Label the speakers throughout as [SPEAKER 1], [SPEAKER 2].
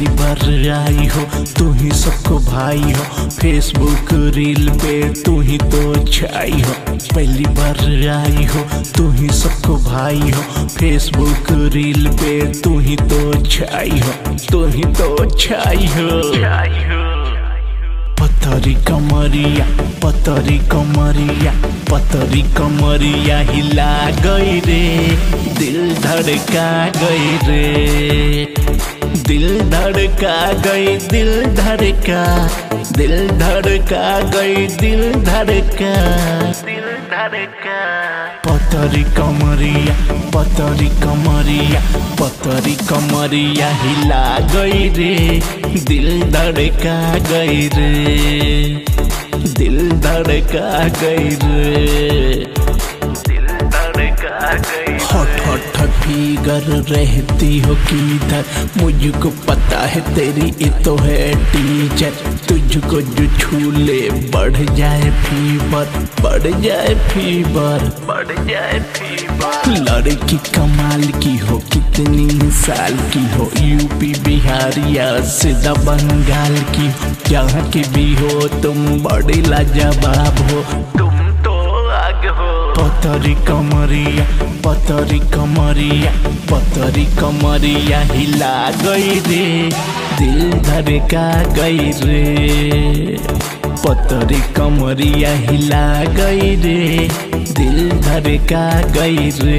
[SPEAKER 1] पहली बार आई हो तू ही सबको भाई हो, फेसबुक रील पे तू ही तो छाई हो। पहली बार आई हो तू ही सबको भाई हो, फेसबुक रील पे तू ही तो छाई हो, तू ही तो छाई हो। पतरी कमरिया पतरी कमरिया पतरी कमरिया हिला गई रे, दिल धड़का गई रे, दिल धड़का गई, दिल धड़का, दिल धड़का गई, दिल धड़का, दिल धड़का। पतरी कमरिया पतरी कमरिया पतरी कमरिया हिला गई रे, दिल धड़का गई रे, दिल धड़का गई रे, दिल धड़का गई। हॉट हॉट फिगर रहती हो किधर, मुझको पता है तेरी ये तो है टीचर। तुझको जो छू ले बढ़ जाए फीवर, बढ़ जाए फीवर, बढ़ जाए फीवर। लड़की कमाल की हो कितनी साल की हो, यूपी बिहार या सीधा बंगाल की, जहाँ की भी हो तुम बड़ी लाजवाब हो, तुम तो आग हो। पतरी कमरिया पतरी कमरिया पतरी कमरिया हिला गई रे, दिल धड़का गई रे। पतरी कमरिया हिला गई रे, दिल धड़का गई रे,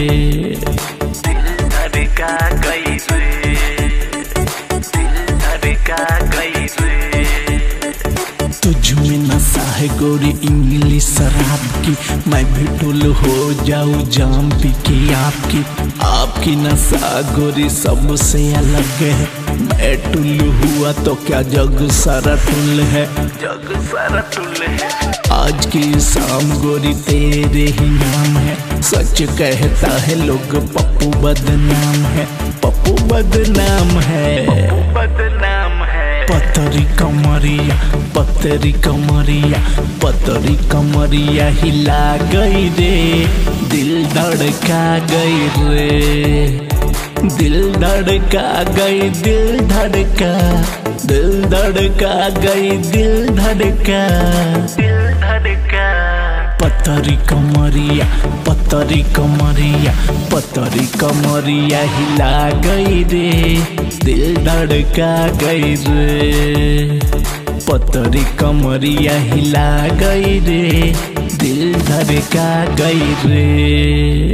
[SPEAKER 1] दिल धड़का गई रे, दिल धड़का गई रे। तुझ में नशा है गोरी इंग्लिश शराब की, मैं भी टुल हो जाऊं जाम पी के आपकी, आपकी नशा गोरी सबसे अलग है। मैं टुल हुआ तो क्या जग सारा टुल है, जग सारा टुल है। आज की शाम गोरी तेरे ही नाम है, सच कहता है लोग पप्पू बदनाम है, पप्पू बदनाम है, पप्पू बदनाम है। पतरी कमरिया पतरी कमरिया पतरी कमरिया हिला गई रे, दिल धड़का गई रे, दिल धड़का गई, दिल धड़का, दिल धड़का गई, दिल धड़का, दिल धड़का। पतरी कमरिया पतरी कमरिया पतरी कमरिया हिला गई रे, दिल धड़का गई रे। पतरी कमरिया हिला गई रे, दिल धड़का गई रे।